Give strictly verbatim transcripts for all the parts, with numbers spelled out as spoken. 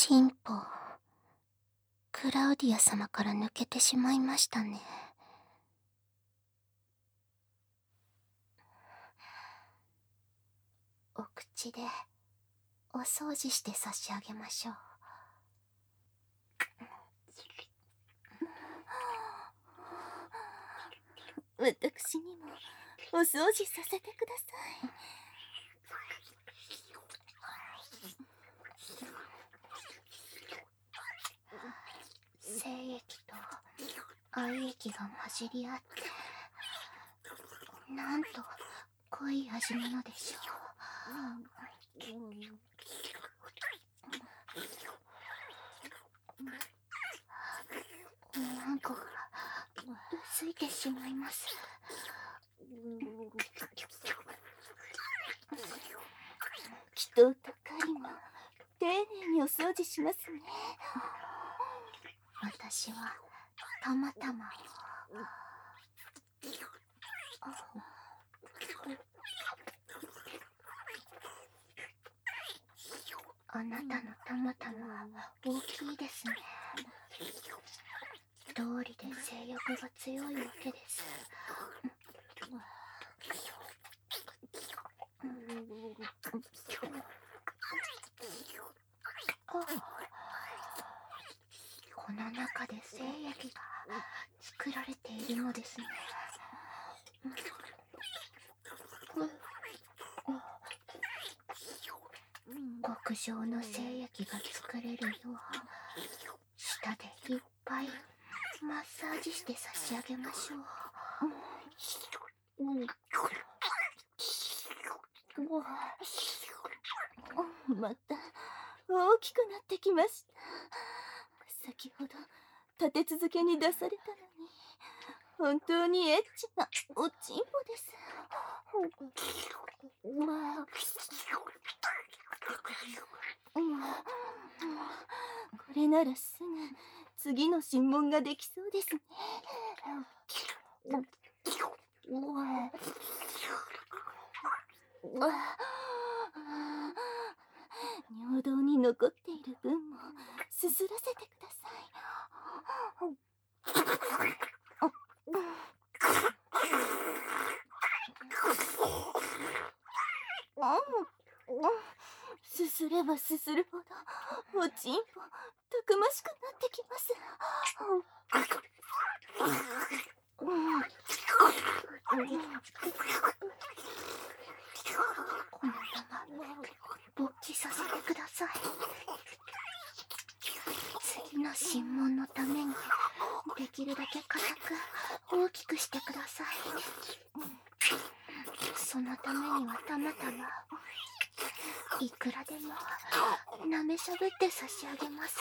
進歩、クラウディア様から抜けてしまいましたね。お口でお掃除して差し上げましょう。 私にもお掃除させてください。 精液と愛液が混じり合って、なんと濃い味なのでしょう。なんかついてしまいます。 きっと高いも丁寧にお掃除しますね。 私はたまたまあなたのたまたま大きいですね。道理で性欲が強いわけです。この中で精液が作られているのですね。極上の精液が作れるよう、舌でいっぱいマッサージして差し上げましょう。 また大きくなってきました。先ほど立て続けに出されたのに、本当にエッチなおちんぽです。これならすぐ次の審問ができそうですね。尿道に残っている分もすすらせてください。すすればすするほどおちんぽたくましくなってきます。 このまま勃起させてください。次の審問のためにできるだけ硬く大きくしてください。そのためにはたまたまいくらでもなめしゃぶって差し上げます。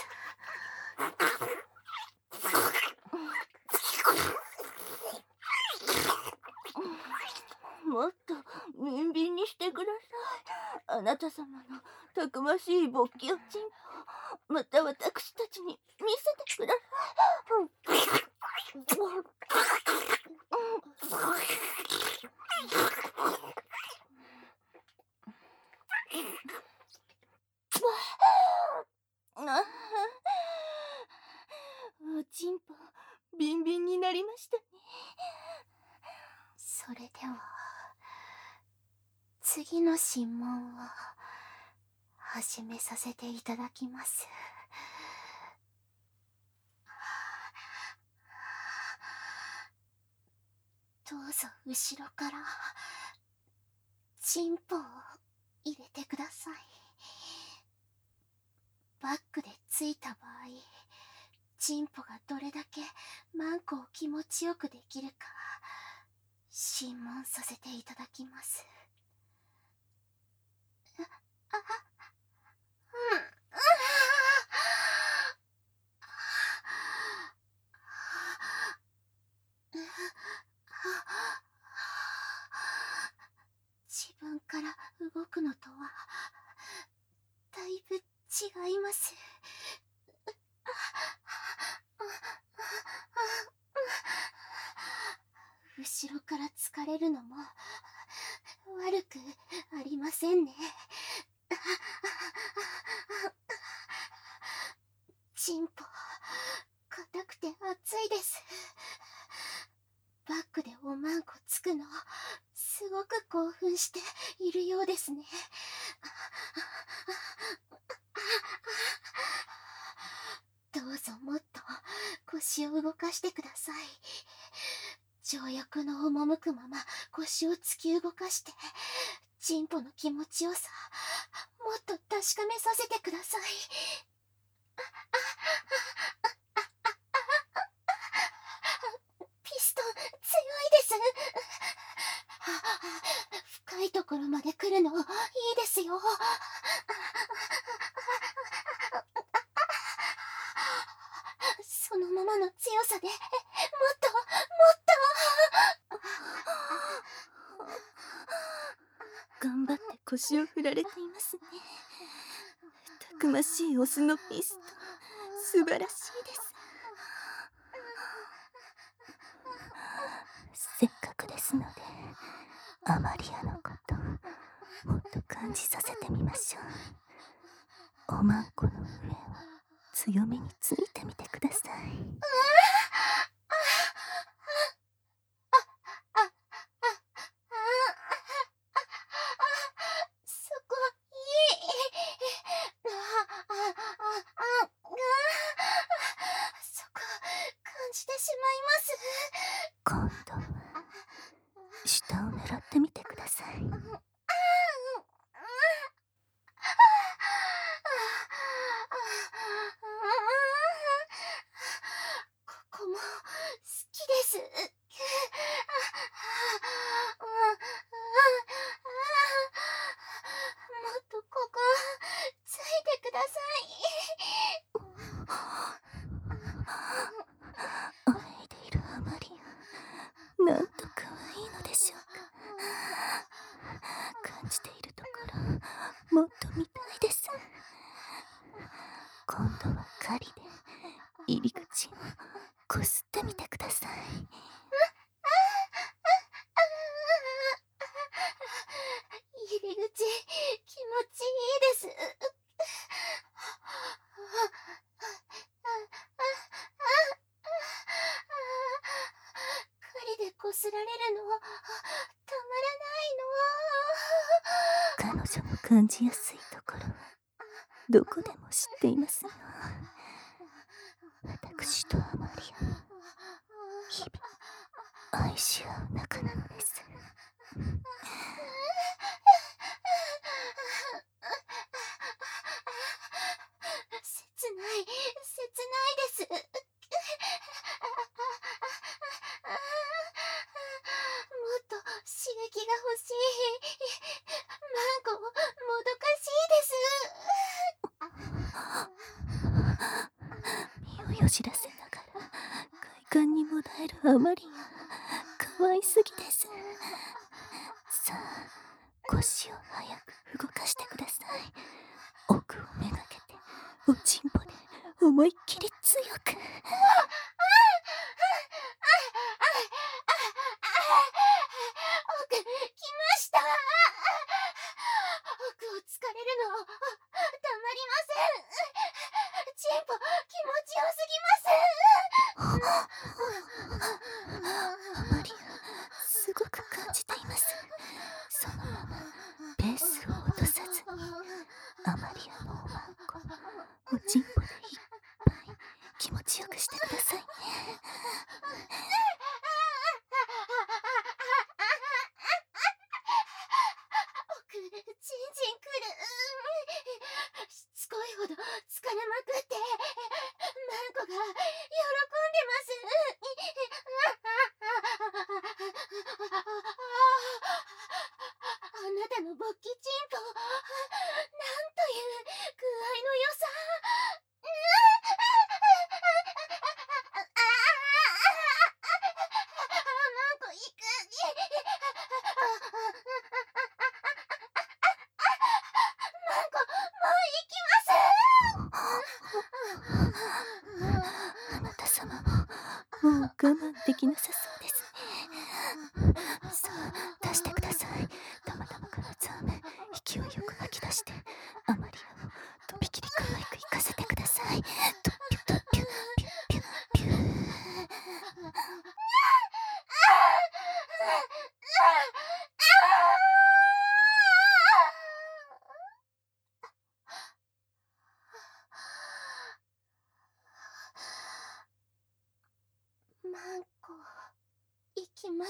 もっとビンビンにしてください。あなた様のたくましい勃起おちんぽ、また私たちに見せてください。おちんぽビンビンになりましたね。 それでは次の審問を始めさせていただきます。どうぞ後ろからチンポを入れてください。バックでついた場合、チンポがどれだけマンコを気持ちよくできるか審問させていただきます。あ、あ、うん、うん自分から動くのとはだいぶ違います。後ろから疲れるのも悪くありませんね。 くのすごく興奮しているようですね。どうぞもっと腰を動かしてください。情欲の赴くまま腰を突き動かして、チンポの気持ちよさもっと確かめさせてください。ピストン強いです。深いところまで来るのいいですよ。そのままの強さでもっともっと。 頑張って腰を振られていますね。たくましいオスのピストン、素晴らしいです。せっかくですので、アマリアのこともっと感じさせてみましょう。おまんこの上を強めについてみてください。 そこいい。そこ感じてしまいます。 今度は下を狙ってみてください。ここも好きです。もっとここついてください。 泳いでいるアマリア、なんと可愛いのでしょうか。感じているところもっと見たいです。今度は狩りで入り口をこすってみてください。 入り口気持ちいいです。狩りでこすられるのたまらないの。 彼女の感じやすいところはどこでも知っていますよ。私とアマリア、日々愛し合う仲なのです。 切ない、切ないです。もっと刺激が欲しい。マンコもどかしいです。 身をよじらせながら快感にもだえるアマリア、可愛すぎです。さあ、腰を早く動かしてください。奥をめがけておちんぽで思いっきり強く。 奥来ました。奥をつかれるのたまりません。チンポ気持ちよすぎます。 アマリア、すごく感じています。そのままペースを落とさずに、アマリアのおまんこおちんぽでいっぱい気持ちよくしてくださいね。 奥ジンジンくる。しつこいほど疲れまくってマンコが喜んでます。あなたの勃起チンポ、なんという具合の良さ。マンコ行く。マンコもう行きます。 あなた様ももう我慢できなさそうですね。さあ出してください。たまたまからザーメン、勢いよく吐き出してアマリアをとびきり可愛く行かせてください。とピュとピュピュピュピュ。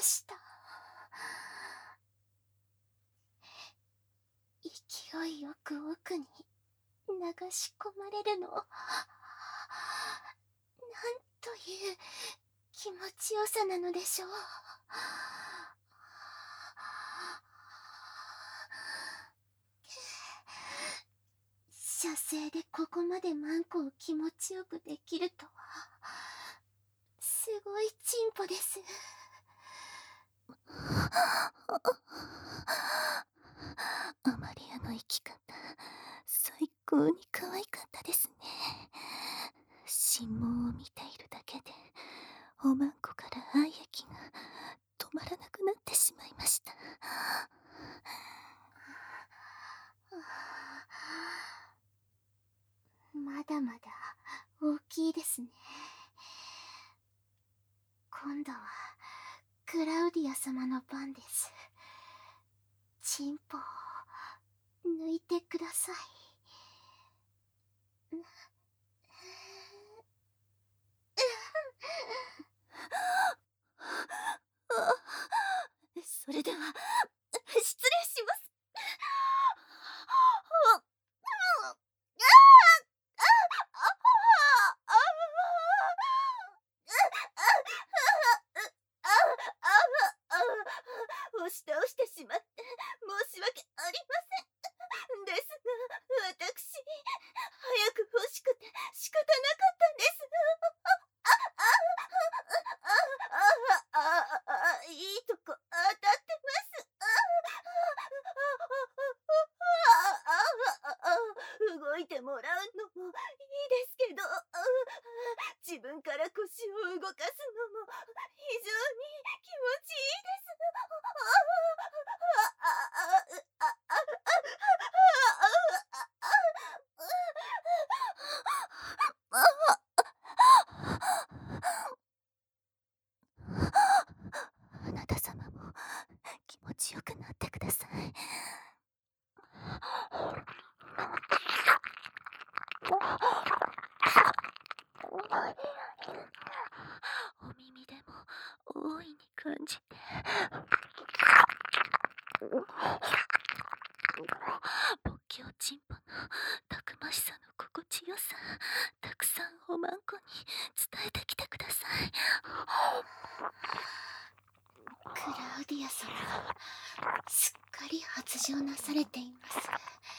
した。勢いよく奥に流し込まれるのを、なんという気持ちよさなのでしょう。射精でここまでマンコを気持ちよくできるとは、すごい進歩です。 アマリアの生き方、最高に可愛かったですね。心毛を見ているだけで、おまんこから愛液が止まらなくなってしまいました。 まだまだ大きいですね。今度はクラウディア様の番です。チンポを抜いてください。 それでは失礼します。押し倒してしまって申し訳ありません。ですが私、早く欲しくて仕方なかったんです。ああ、いいとこ当たってます。動いてもらうのもいいですけど、自分から腰を動かすのも非常に気持ちいいです。あなた様も気持ちよくなってください。お耳でも大いに感じて、勃起おちんぽのたくましさの心地よさ、たくさんおまんこに伝えてきてください。 クラウディア様、すっかり発情なされています。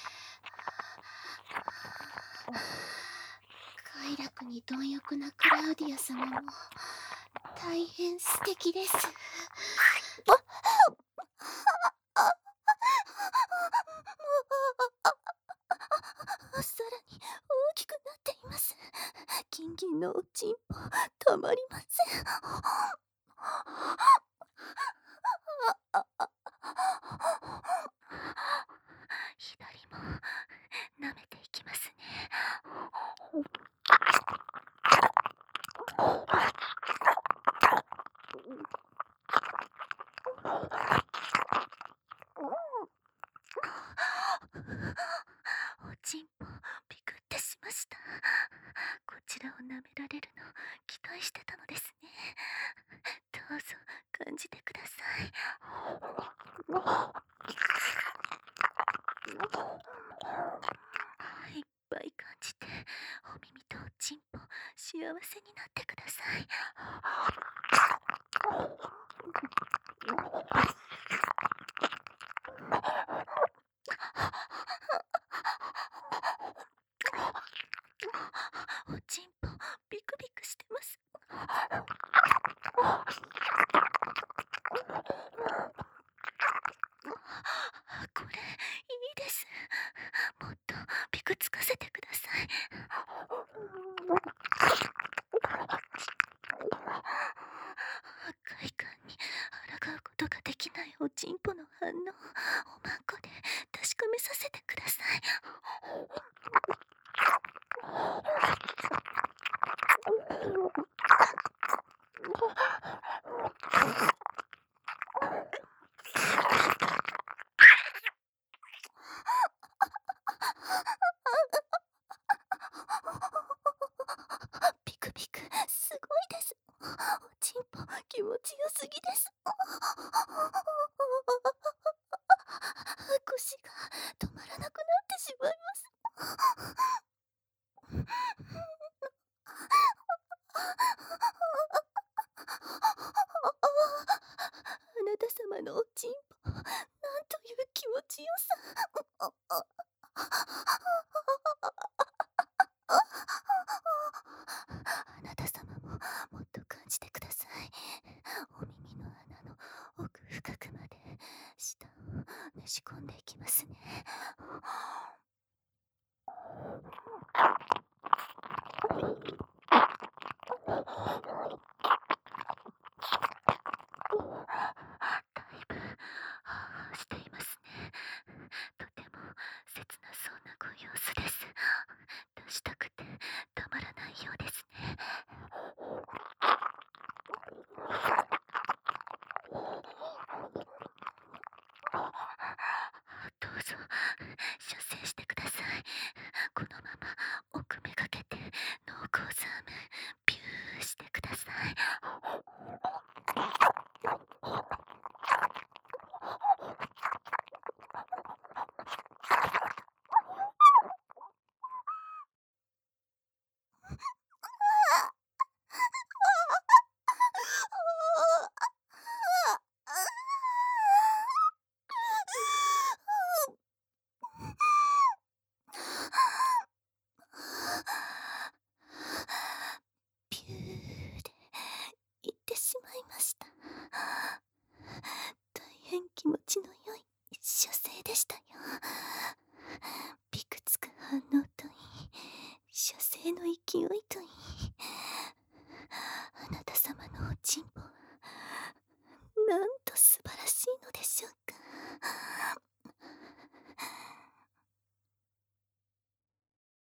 快楽に貪欲なクラウディア様も大変素敵です。さらに大きくなっています。ギンギンのおちんぽたまりません。左も舐めていきますね。おちんぽびくってしました。こちらを舐められるの期待してたのですね。どうぞ感じてください。いっぱい感じて、お耳とおちんぽ幸せになってください。おちんぽビクビクしてます。これいいです。もっとビクつかせてください。快感に抗うことができないおちんぽの反応、おまんこで確かめさせてください。ビクビクすごいです。おちんぽ気持ちよすぎです。 あなた様ももっと感じてください。お耳の穴の奥深くまで舌をねし込んでいきますね。だいぶしていますね。とても切なそうなご様子です。出したくてたまらないようですね。どうぞ射精してください。このまま奥めがけて濃厚ザーメンビューしてください。ビューで行ってしまいました。大変気持ちの良い射精でしたよ。びくつく反応といい、射精の勢いといい、